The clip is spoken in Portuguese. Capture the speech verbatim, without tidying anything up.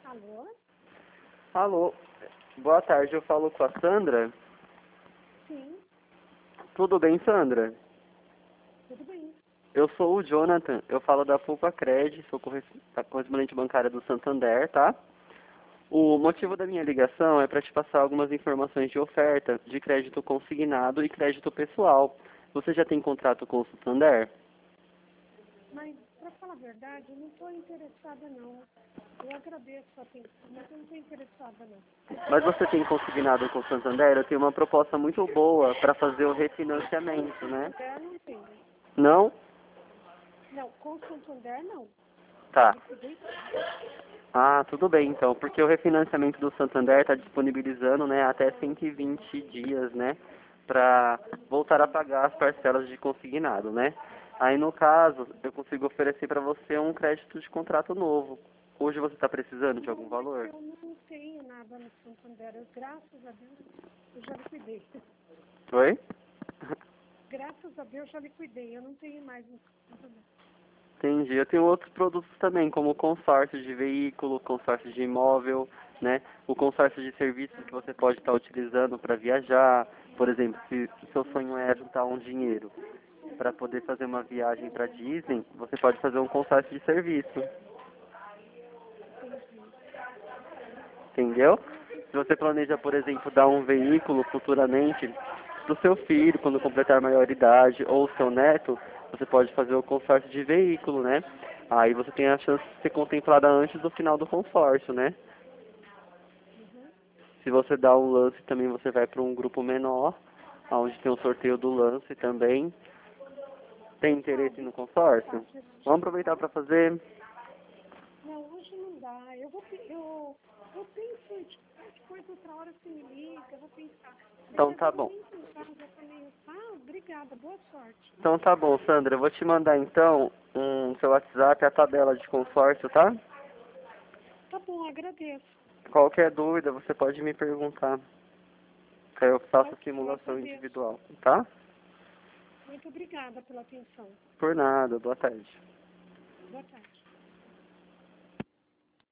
Alô? Alô, boa tarde, eu falo com a Sandra. Sim, Tudo bem, Sandra? tudo bem. Eu sou o Jonathan, eu falo da Fulpa Cred, sou corres- a correspondente bancária do Santander, tá? O motivo da minha ligação é para te passar algumas informações de oferta de crédito consignado e crédito pessoal. Você já tem contrato com o Santander? Mas, para falar a verdade, eu não estou interessada, não. Eu agradeço a atenção, mas eu não estou interessada, não. Mas você tem consignado com o Santander? Eu tenho uma proposta muito boa para fazer o refinanciamento, né? Santander não tem. Não? Não, com o Santander não. Tá. Liquidei. Ah, tudo bem então, porque o refinanciamento do Santander está disponibilizando, né, até cento e vinte dias, né, para voltar a pagar as parcelas de consignado, né? Aí no caso, eu consigo oferecer para você um crédito de contrato novo. Hoje você está precisando de algum Não, mas valor? eu não tenho nada no Santander. Eu, graças a Deus, eu já liquidei. Oi? Graças a Deus, já liquidei. Eu não tenho mais no Santander. Entendi. Eu tenho outros produtos também, como consórcio de veículo, consórcio de imóvel, né? O consórcio de serviços que você pode estar utilizando para viajar. Por exemplo, se o seu sonho é juntar um dinheiro para poder fazer uma viagem para Disney, você pode fazer um consórcio de serviço. Entendi. Entendeu? Se você planeja, por exemplo, dar um veículo futuramente para o seu filho, quando completar a maioridade, ou o seu neto, você pode fazer o consórcio de veículo, né? Aí você tem a chance de ser contemplada antes do final do consórcio, né? Uhum. Se você dá um lance também, você vai para um grupo menor, onde tem o sorteio do lance também. Tem interesse no consórcio? Vamos aproveitar para fazer. Não, hoje não dá. Eu vou pe- eu, eu penso, tipo, depois outra hora você me liga, eu vou pensar. Então Porque tá agora eu bom. nem em casa, eu também. Ah, obrigada, boa sorte. Então tá bom, Sandra. Eu vou te mandar então um seu WhatsApp, a tabela de consórcio, tá? Tá bom, agradeço. Qualquer dúvida, você pode me perguntar. Que eu Tá faço ok, eu simulação agradeço. individual, tá? Muito obrigada pela atenção. Por nada. Boa tarde. Boa tarde.